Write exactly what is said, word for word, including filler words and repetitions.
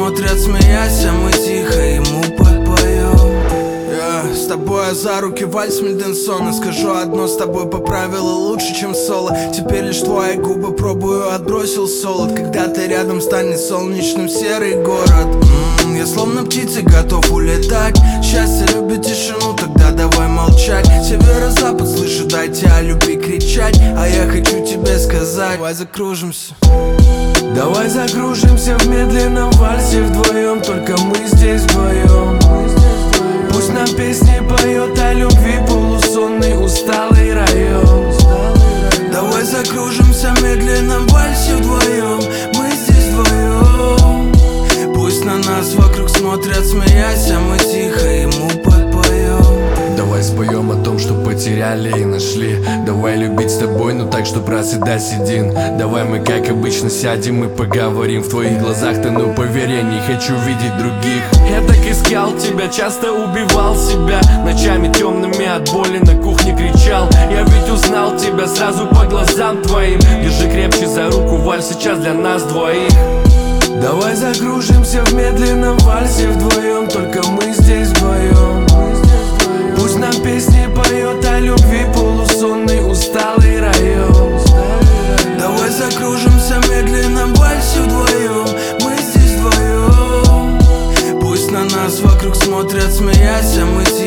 смотрят, смеясь, а мы тихо ему подпоем. Yeah. С тобой я за руки вальс Мендельсона. Скажу одно, с тобой по правилу лучше, чем соло. Теперь лишь твои губы пробую, отбросил солод. Когда ты рядом, станет солнечным серый город. М-м, Я словно птица, готов улетать. Счастье любит тишину, тогда давай молчать. Северо-запад, слышу, дайте о любви кричать. А я хочу тебе сказать, давай закружимся. Давай закружимся в медленном вальсе вдвоем. Только мы здесь вдвоем. Пусть нам песни поет о любви полусонный усталый район. Давай закружимся в медленном вальсе вдвоем. Мы здесь вдвоем. Пусть на нас вокруг смотрят, смеясь, а мы тихо ему подпоем. Давай споем о том, что потеряли и нашли. Давай любить с тобой, но так, чтоб раз и дать един. Давай мы, как обычно, сядем и поговорим. В твоих глазах тону, поверь, я не хочу видеть других. Я так искал тебя, часто убивал себя. Ночами темными от боли на кухне кричал. Я ведь узнал тебя сразу по глазам твоим. Держи крепче за руку, вальс сейчас для нас двоих. Давай закружимся в медленном вальсе вдвоем. Только мы здесь вдвоем. Пусть нам песни поет о любви полусонный усталый район. Давай закружимся в медленном вальсе вдвоем. Мы здесь вдвоем. Пусть на нас вокруг смотрят, смеясь, а мы